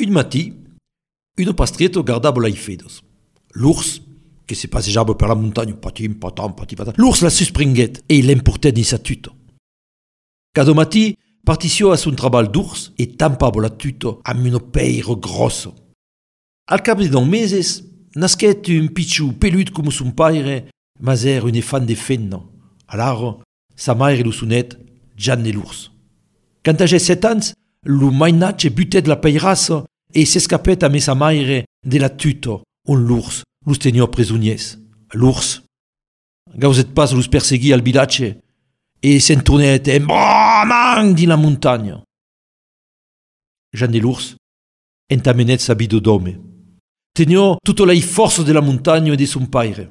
Un matí, un pastrietto guardava lai fedos. L'urs, che si passeggiava per la montagna, patim, patam, l'urs la suspringuet e l'emportait din sa tuto. Cada matí partisio a son treball d'urs e tampava la tuto amb un peiro grosso. Al cap de 2 meses, nasquet un picciu pelut come son paire, mas era un fan de fenna. Allora, sa maire lo sonet Gianne l'urs. Quand avait 7 ans, lo mainatge butet la peirassa e s'escapet a sa maire de la tuto, on l'urs los tenia presoniers. L'urs gauset pas los persegui al vilatge e se'n tornet embramant din la montagna. Gianne l'urs entamenet sa vida d'home. Tenia tota la força de la montagna e de son paire.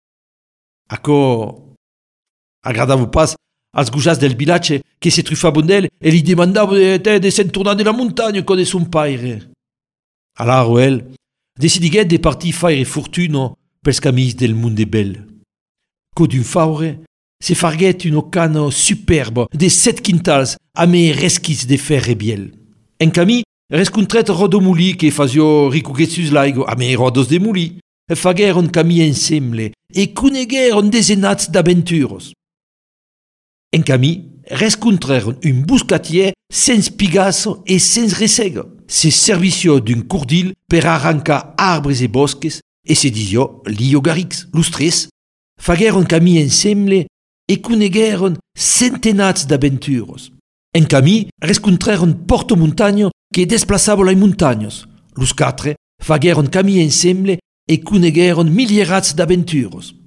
Acco agradava pas als gujats del vilatge che se trufaven d'ell e li demandava de se'n tornar de la montagna con de son paire. Allora el decidiguet de partir faire fortuna pels camis del monde bel. Co d'un faure, se farguet una cana superbe de 7 quintals a me resquis de ferre biel. En camí, rescontret rodomuli que fazio ricuguetsus laigo a me rodos de muli, e fagueron camí ensemble e conegueron desenats d'aventuros. En camí, rescontreron un buscatier sens pigasso e sens resega. Se servicio d'un cordil per arrancar arbres e bosques e se disio liogarix, los tres, fagueron camí ensemble e conegueron centenats d'aventuros. En camí, rescontreron porto-montagna que desplaçava les montagnes. Los 4 fagueron camí ensemble e conegueron milierats d'aventuros.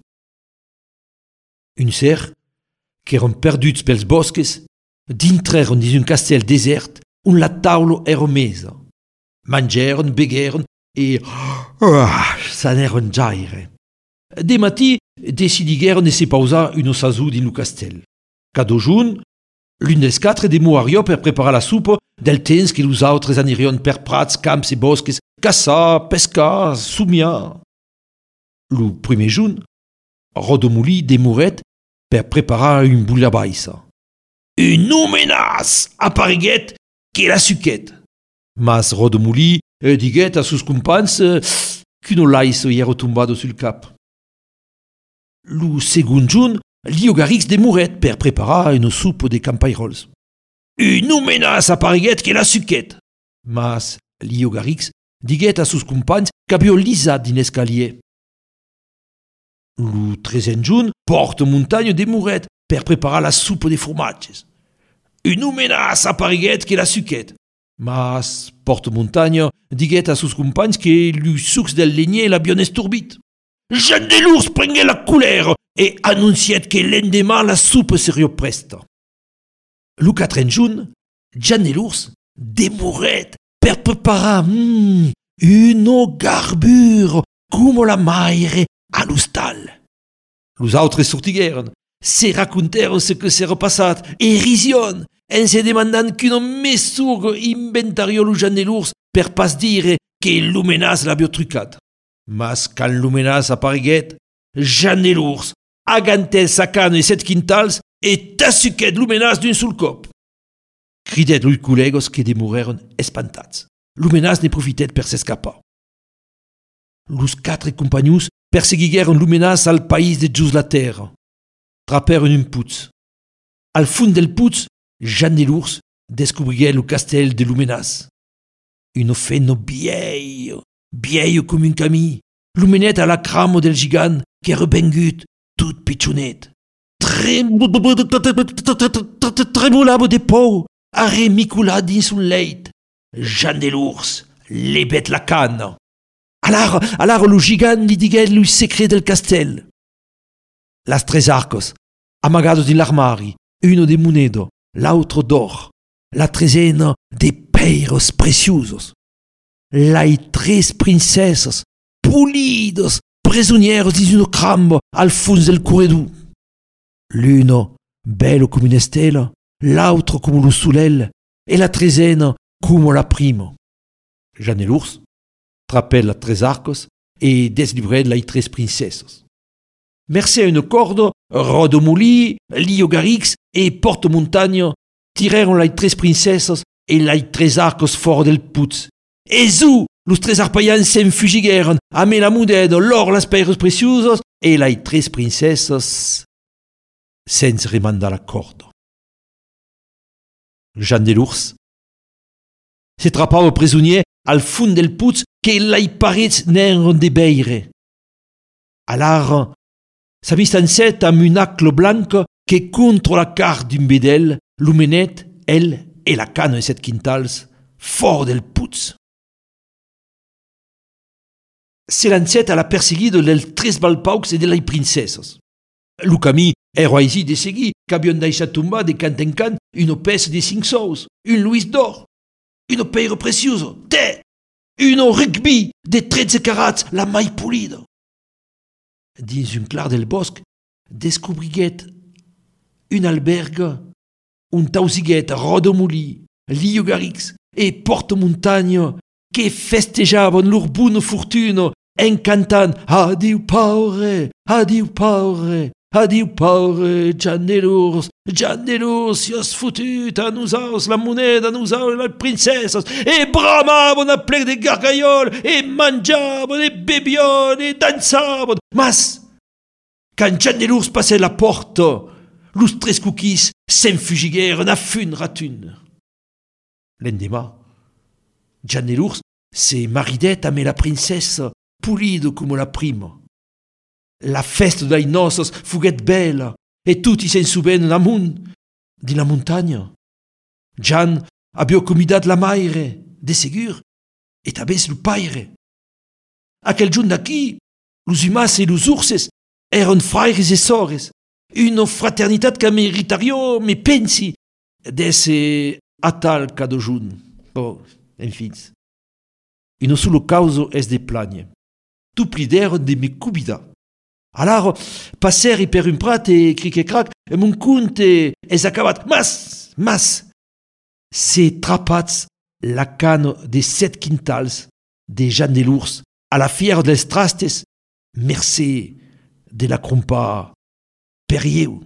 Un cer, qu'eron perduts pels bosques, dintreron dins un castell desert on la taula era mesa. Mangeron, begueron e s'aneron jaire. De matí decidigueron de se pausar una sasù din lo castell. Cada junt, l'un dels 4 demoraria per preparar la soupa del temps que los autres anirion per prats, camps e bosques, caçar, pescar, somiar. Lo primer junt, rodomuli demoret per preparar un bullabaissa. Un homenàs apareguet que la suquet. Mas rodomuli diguet a sus companys qu'un laïssa hi era tombado sul cap. Lo segon junt, liogarix demoret per preparar una soupa de campairols. Un homenàs apareguet que la suquet. Mas liogarix diguet a sus companys qu'havia lisat din escalier. Lo tresen junt, porto-montagna demoret per preparar la soupa de formatges. Un homenàs apareguet que la suquet. Mas porto-montagna diguet a sus companys que los sucs del legner l'havion estorbit. Gianne l'urs prengué la colère e annonciet que l'endemà la soupa seria presta. Lo 4 junt, Gianne l'urs demoret per preparar una garbure como la maire a l'hostal. Los autres sortigueron, se raconteron ce que s'era passat e rision, en se demandant qu'una mesura inventario lo Gianne l'urs per pas dire que l'homenàs l'havia trucat. Mas quand l'homenàs apareguet, Gianne l'urs agantèt sa cana e 7 quintals e tassuquet l'homenàs d'un sol cop. Cridet los collegos que demoreron espantats. L'homenàs ne profitet per s'escapar. Los 4 compagnons perseguigueron l'homenàs al país de Jus la terra. Traperon un putz. Al fund del putz, Gianne l'urs descobriguet lo castell de l'homenàs. Una fenna vieille com un camí. L'homenet a la cramo del gigant que era vengut tot pitchonet. Tremolava de por, arremicolat dins un leit. Gianne l'urs lebet la cana. Allora lo gigant li diguet lo secret del castell. Las 3 arcos, amagados din l'armari, uno de monedo, l'altro d'or, la tresena de peiros preciosos. Lai 3 princesas, pulidos, presonieros dins una cramba al fons del corredor. L'uno, bello come una stella, l'altro come lo solel, e la tresena come la prima. Gianne l'urs trapèt la 3 arcos e deslibret lai 3 princesas. Mercè a una corda, rodomuli, liogarix e porto-montagna tireron lai 3 princesas e lai 3 arcos fora del putz E zu, los tres arpaians s'enfugigueren, ame la moneda, l'or, las perles preciusos, e les tres princesses sense remandar la corda. Jean de l'Ours se trapava presonier al fund del putz que les parets n'eren de beire. Alar, s'ha vist en set amb un aclo blanc que contre la car d'un bedel, l'homenet, el e la cana de 7 quintals, fort del putz. Se lancet a la perseguida dels tres balpaucs e de les princesses. Lo camí era així de seguir qu'havion deixat tombar de cant en cant una peça de 5 sous, un louis d'or, una peira preciosa, un rugby de 13 carats, la mai polida. Dins un clar del bosc, descobriguet un albergue, un tausiguet rodomolí, liogarix e porte-montagne que festejaven lor bona fortuna en cantant Adiu paure, adiu paure, adiu paure, Jean de l'Ours, si has fotut a nosaus la moneda, a nosaus les princesses, e bramaven a plec de gargaiol, e manjaven, e bebion, e dansaven. Mas, quand Jean de l'Ours passait la porte, los tres coquis s'enfugigueren a fun ratun. L'endemà, Jean de l'Ours se maridet amb la princesse polida com la prima. La festa dai noces fuguet bella e tutti se'n subenen amunt di la montagna. Jean avió convidat la maire, de segur, e tabès lo paire. Aquel junt d'aquí, los humas e los ourses eren fraires e sores, una fraternitat que meritario me pensi d'esse a tal cada junt. Bon, enfins. Una sola causa es de plagne. Tu plideren de me convidar. Alors, passeri per un prat e cric e crac, e mon conte es acabat. Mas, se trapats la canne de 7 quintals de Jean de l'Ours a la fiera dels trastes, mercè de la crompa Perrieu.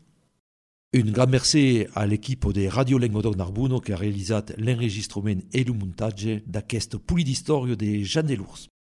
Un gran merci a l'equipo de Radio Lengodog Narbuno que ha realitzat l'enregistrament e el muntatge d'aquest puli d'història de Jean de l'Ours.